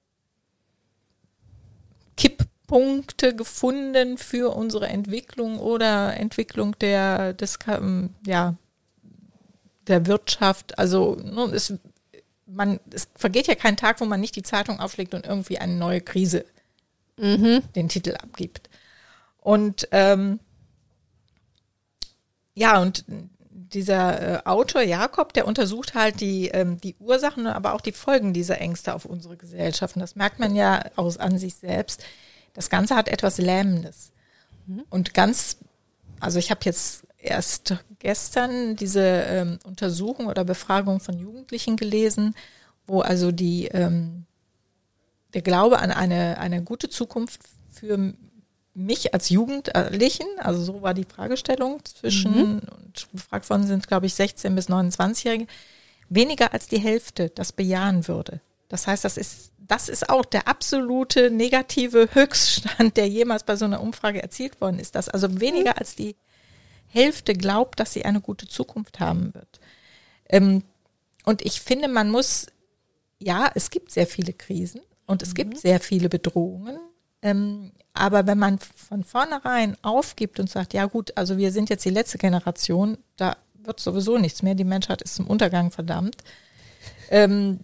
Kipppunkte gefunden für unsere Entwicklung oder Entwicklung der, des, ja, der Wirtschaft. Also es, man, es vergeht ja kein Tag, wo man nicht die Zeitung aufschlägt und irgendwie eine neue Krise Mhm. den Titel abgibt. Und ähm, ja, und dieser äh, Autor Jakob, der untersucht halt die, ähm, die Ursachen, aber auch die Folgen dieser Ängste auf unsere Gesellschaft. Und das merkt man ja aus an sich selbst. Das Ganze hat etwas Lähmendes. Mhm. Und ganz, also ich habe jetzt erst gestern diese ähm, Untersuchung oder Befragung von Jugendlichen gelesen, wo also die ähm, der Glaube an eine, eine gute Zukunft für mich als Jugendlichen, also so war die Fragestellung zwischen, mhm. und befragt worden sind, glaube ich, sechzehn- bis neunundzwanzigjährige, weniger als die Hälfte das bejahen würde. Das heißt, das ist, das ist auch der absolute negative Höchststand, der jemals bei so einer Umfrage erzielt worden ist, dass also weniger als die Hälfte glaubt, dass sie eine gute Zukunft haben wird. Ähm, und ich finde, man muss, ja, es gibt sehr viele Krisen und es mhm. gibt sehr viele Bedrohungen, ähm, aber wenn man von vornherein aufgibt und sagt, ja gut, also wir sind jetzt die letzte Generation, da wird sowieso nichts mehr, die Menschheit ist zum Untergang verdammt, ähm,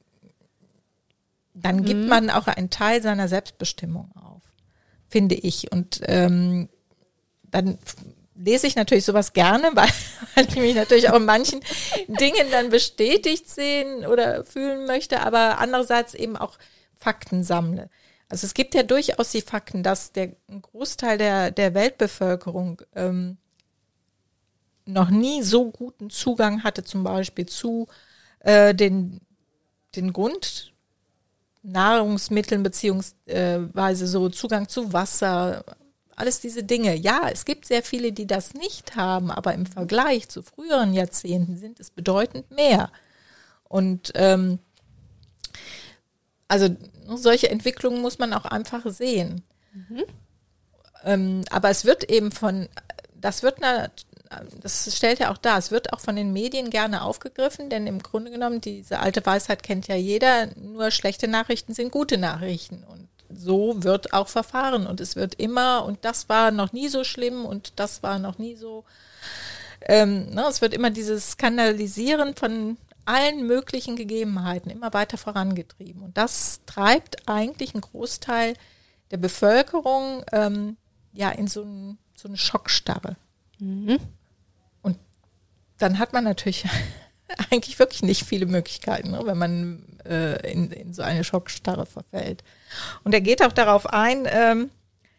dann mhm. gibt man auch einen Teil seiner Selbstbestimmung auf, finde ich. Und ähm, dann lese ich natürlich sowas gerne, weil, weil ich mich natürlich auch in manchen Dingen dann bestätigt sehen oder fühlen möchte, aber andererseits eben auch Fakten sammle. Also es gibt ja durchaus die Fakten, dass der ein Großteil der, der Weltbevölkerung ähm, noch nie so guten Zugang hatte, zum Beispiel zu äh, den, den Grundnahrungsmitteln beziehungsweise so Zugang zu Wasser, alles diese Dinge. Ja, es gibt sehr viele, die das nicht haben, aber im Vergleich zu früheren Jahrzehnten sind es bedeutend mehr. Und ähm, also solche Entwicklungen muss man auch einfach sehen. Mhm. Ähm, aber es wird eben von, das wird, eine, das stellt ja auch dar, es wird auch von den Medien gerne aufgegriffen, denn im Grunde genommen, diese alte Weisheit kennt ja jeder, nur schlechte Nachrichten sind gute Nachrichten. Und so wird auch verfahren und es wird immer, und das war noch nie so schlimm und das war noch nie so, ähm, ne, es wird immer dieses Skandalisieren von allen möglichen Gegebenheiten immer weiter vorangetrieben. Und das treibt eigentlich einen Großteil der Bevölkerung ähm, ja in so, ein, so eine Schockstarre. Mhm. Und dann hat man natürlich eigentlich wirklich nicht viele Möglichkeiten, ne, wenn man äh, in, in so eine Schockstarre verfällt. Und er geht auch darauf ein, ähm,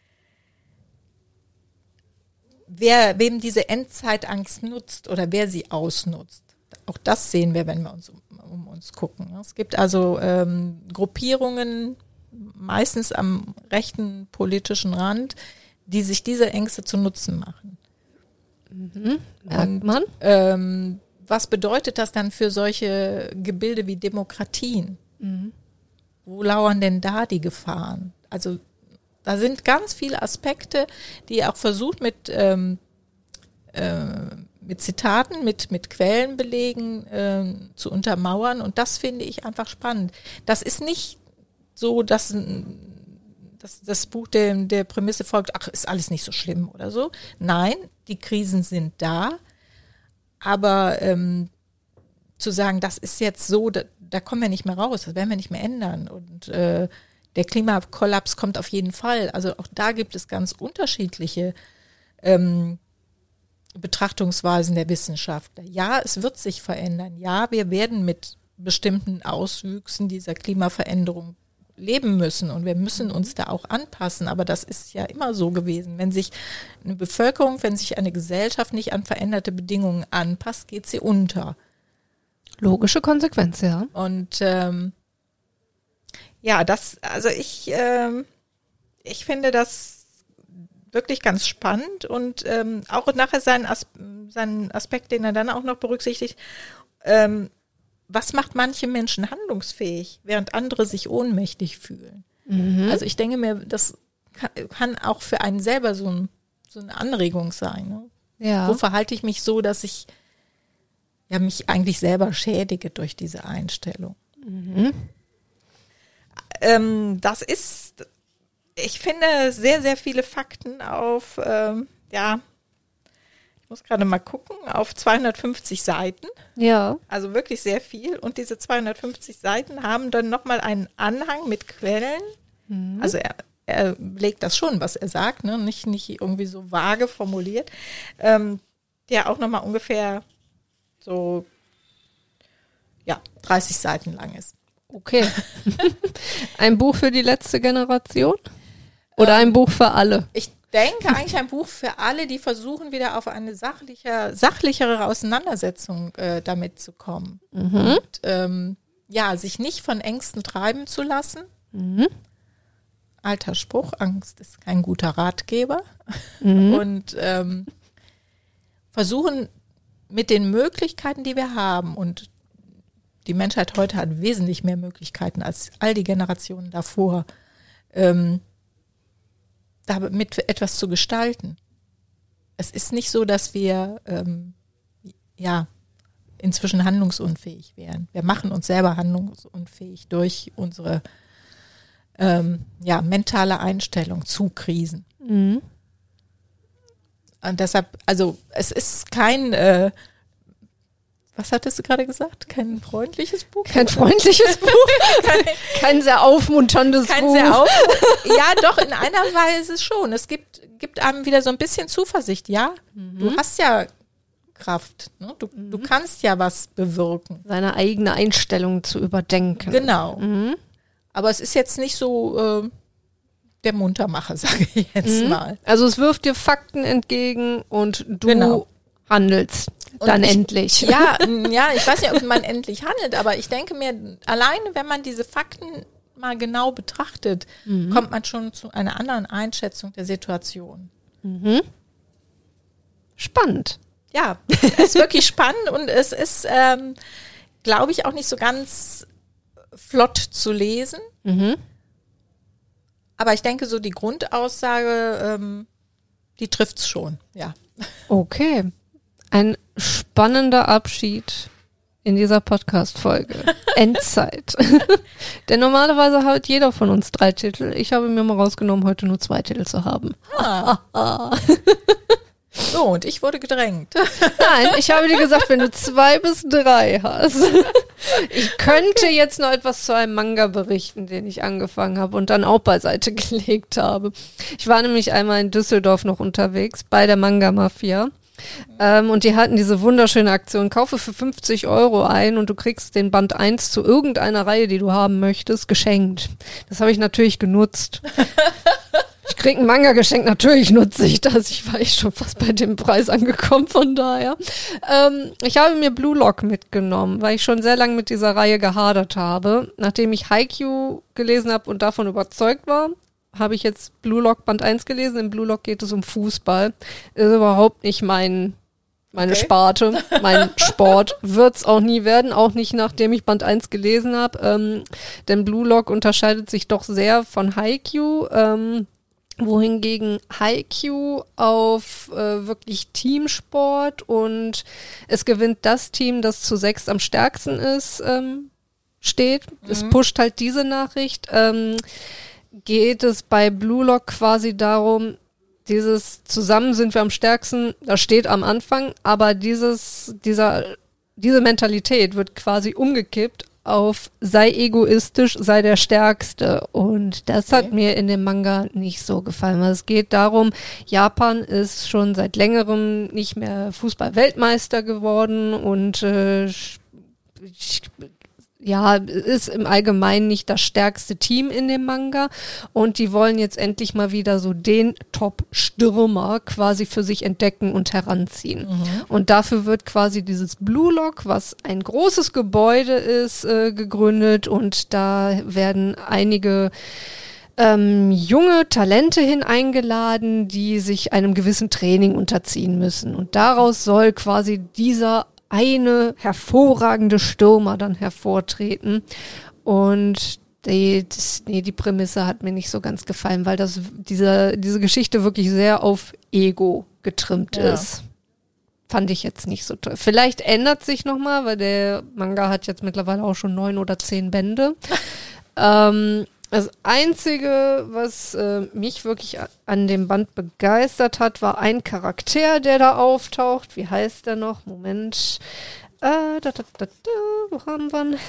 wer, wem diese Endzeitangst nutzt oder wer sie ausnutzt. Auch das sehen wir, wenn wir uns um, um uns gucken. Es gibt also ähm, Gruppierungen, meistens am rechten politischen Rand, die sich diese Ängste zu Nutzen machen. Mhm. Merkt man? Ähm, was bedeutet das dann für solche Gebilde wie Demokratien? Mhm. Wo lauern denn da die Gefahren? Also da sind ganz viele Aspekte, die auch versucht mit ähm, äh, mit Zitaten, mit, mit Quellenbelegen äh, zu untermauern. Und das finde ich einfach spannend. Das ist nicht so, dass, dass das Buch der, der Prämisse folgt, ach, ist alles nicht so schlimm oder so. Nein, die Krisen sind da. Aber ähm, zu sagen, das ist jetzt so, da, da kommen wir nicht mehr raus, das werden wir nicht mehr ändern. Und äh, der Klimakollaps kommt auf jeden Fall. Also auch da gibt es ganz unterschiedliche ähm, Betrachtungsweisen der Wissenschaftler. Ja, es wird sich verändern. Ja, wir werden mit bestimmten Auswüchsen dieser Klimaveränderung leben müssen und wir müssen uns da auch anpassen. Aber das ist ja immer so gewesen. Wenn sich eine Bevölkerung, wenn sich eine Gesellschaft nicht an veränderte Bedingungen anpasst, geht sie unter. Logische Konsequenz, ja. Und ähm, ja, das, also ich, ähm, ich finde das wirklich ganz spannend und ähm, auch nachher seinen, As- seinen Aspekt, den er dann auch noch berücksichtigt, ähm, was macht manche Menschen handlungsfähig, während andere sich ohnmächtig fühlen. Mhm. Also ich denke mir, das kann, kann auch für einen selber so, ein, so eine Anregung sein. Ne? Ja. Wo verhalte ich mich so, dass ich ja mich eigentlich selber schädige durch diese Einstellung? Mhm. Ähm, das ist, ich finde, sehr, sehr viele Fakten auf, ähm, ja, ich muss gerade mal gucken, auf zweihundertfünfzig Seiten. Ja. Also wirklich sehr viel. Und diese zweihundertfünfzig Seiten haben dann nochmal einen Anhang mit Quellen. Mhm. Also er, er legt das schon, was er sagt, ne? nicht, nicht irgendwie so vage formuliert, ähm, der auch nochmal ungefähr so ja, dreißig Seiten lang ist. Okay. Ein Buch für die letzte Generation? Oder ähm, ein Buch für alle? Ich denke eigentlich ein Buch für alle, die versuchen, wieder auf eine sachliche, sachlichere Auseinandersetzung äh, damit zu kommen. Mhm. Und ähm, ja, sich nicht von Ängsten treiben zu lassen. Mhm. Alter Spruch, Angst ist kein guter Ratgeber. Mhm. Und ähm, versuchen mit den Möglichkeiten, die wir haben, und die Menschheit heute hat wesentlich mehr Möglichkeiten als all die Generationen davor, ähm, damit etwas zu gestalten. Es ist nicht so, dass wir ähm, ja inzwischen handlungsunfähig wären. Wir machen uns selber handlungsunfähig durch unsere ähm, ja, mentale Einstellung zu Krisen. Mhm. Und deshalb, also es ist kein äh, was hattest du gerade gesagt? Kein freundliches Buch? Kein freundliches Buch? kein, kein sehr aufmunterndes kein Buch. Sehr auf, ja, doch, in einer Weise schon. Es gibt, gibt einem wieder so ein bisschen Zuversicht. Ja, mhm. du hast ja Kraft. Ne? Du, mhm. du kannst ja was bewirken. Seine eigene Einstellung zu überdenken. Genau. Mhm. Aber es ist jetzt nicht so äh, der Muntermacher, sage ich jetzt mhm. mal. Also es wirft dir Fakten entgegen und du genau. handelst. Dann ich, endlich. Ja, ja, ich weiß nicht, ob man endlich handelt, aber ich denke mir, alleine wenn man diese Fakten mal genau betrachtet, mhm. kommt man schon zu einer anderen Einschätzung der Situation. Mhm. Spannend. Ja, es ist wirklich spannend und es ist, ähm, glaube ich, auch nicht so ganz flott zu lesen. Mhm. Aber ich denke, so die Grundaussage, ähm, die trifft's schon, ja. Okay. Ein spannender Abschied in dieser Podcast-Folge. Endzeit. Denn normalerweise hat jeder von uns drei Titel. Ich habe mir mal rausgenommen, heute nur zwei Titel zu haben. Ah. So, und ich wurde gedrängt. Nein, ich habe dir gesagt, wenn du zwei bis drei hast. Ich könnte okay. jetzt noch etwas zu einem Manga berichten, den ich angefangen habe und dann auch beiseite gelegt habe. Ich war nämlich einmal in Düsseldorf noch unterwegs bei der Manga-Mafia. Ähm, und die hatten diese wunderschöne Aktion, kaufe für fünfzig Euro ein und du kriegst den Band eins zu irgendeiner Reihe, die du haben möchtest, geschenkt. Das habe ich natürlich genutzt. Ich krieg einen Manga geschenkt, natürlich nutze ich das. Ich war echt schon fast bei dem Preis angekommen, von daher. Ähm, ich habe mir Blue Lock mitgenommen, weil ich schon sehr lange mit dieser Reihe gehadert habe. Nachdem ich Haikyuu gelesen habe und davon überzeugt war, habe ich jetzt Blue Lock Band eins gelesen. In Blue Lock geht es um Fußball. Ist überhaupt nicht mein, meine okay. Sparte, mein Sport. Wird's auch nie werden, auch nicht nachdem ich Band eins gelesen habe. Ähm, denn Blue Lock unterscheidet sich doch sehr von Haikyuu, ähm, wohingegen Haikyuu auf äh, wirklich Teamsport und es gewinnt das Team, das zu sechs am stärksten ist, ähm, steht. Mhm. Es pusht halt diese Nachricht. Ähm, geht es bei Blue Lock quasi darum, dieses zusammen sind wir am stärksten, das steht am Anfang, aber dieses, dieser, diese Mentalität wird quasi umgekippt auf sei egoistisch, sei der Stärkste. Und das okay. hat mir in dem Manga nicht so gefallen, weil es geht darum, Japan ist schon seit längerem nicht mehr Fußball-Weltmeister geworden und äh, ich, ja, ist im Allgemeinen nicht das stärkste Team in dem Manga und die wollen jetzt endlich mal wieder so den Top-Stürmer quasi für sich entdecken und heranziehen. Mhm. Und dafür wird quasi dieses Blue Lock, was ein großes Gebäude ist, äh, gegründet und da werden einige ähm, junge Talente hin eingeladen, die sich einem gewissen Training unterziehen müssen und daraus soll quasi dieser eine hervorragende Stürmer dann hervortreten und die, das, nee, die Prämisse hat mir nicht so ganz gefallen, weil das diese, diese Geschichte wirklich sehr auf Ego getrimmt ja. ist. Fand ich jetzt nicht so toll. Vielleicht ändert sich nochmal, weil der Manga hat jetzt mittlerweile auch schon neun oder zehn Bände. ähm, Das Einzige, was äh, mich wirklich an dem Band begeistert hat, war ein Charakter, der da auftaucht. Wie heißt der noch? Moment. Äh, da, da, da, da, wo haben wir ihn?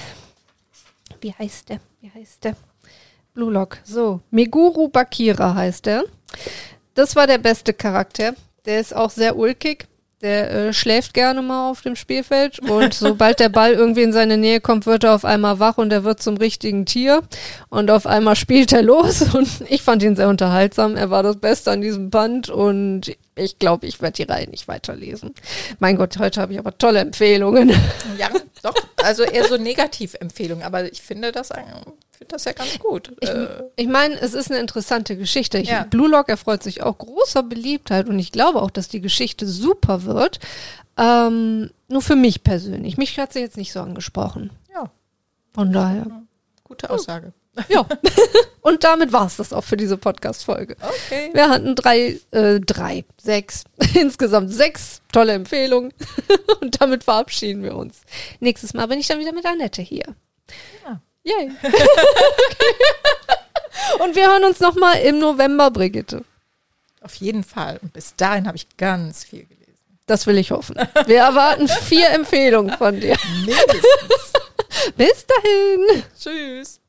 Wie heißt der? Wie heißt der? Blue Lock. So, Meguro Bakira heißt der. Das war der beste Charakter. Der ist auch sehr ulkig. Der äh, schläft gerne mal auf dem Spielfeld und sobald der Ball irgendwie in seine Nähe kommt, wird er auf einmal wach und er wird zum richtigen Tier und auf einmal spielt er los und ich fand ihn sehr unterhaltsam. Er war das Beste an diesem Band und ich glaube, ich werde die Reihe nicht weiterlesen. Mein Gott, heute habe ich aber tolle Empfehlungen. Ja, doch, also eher so Negativempfehlungen, aber ich finde das, finde das ja ganz gut. Ich, äh, ich meine, es ist eine interessante Geschichte. Ich, Ja. Blue Lock erfreut sich auch großer Beliebtheit und ich glaube auch, dass die Geschichte super wird. Ähm, nur für mich persönlich. Mich hat sie jetzt nicht so angesprochen. ja, Von daher. gute Aussage. Ja. Und damit war es das auch für diese Podcast-Folge. Okay. Wir hatten drei, äh, drei, sechs, insgesamt sechs tolle Empfehlungen. Und damit verabschieden wir uns. Nächstes Mal bin ich dann wieder mit Annette hier. Ja. Yay. Und wir hören uns nochmal im November, Brigitte. Auf jeden Fall. Und bis dahin habe ich ganz viel gelesen. Das will ich hoffen. Wir erwarten vier Empfehlungen von dir. Mindestens. Bis dahin. Tschüss.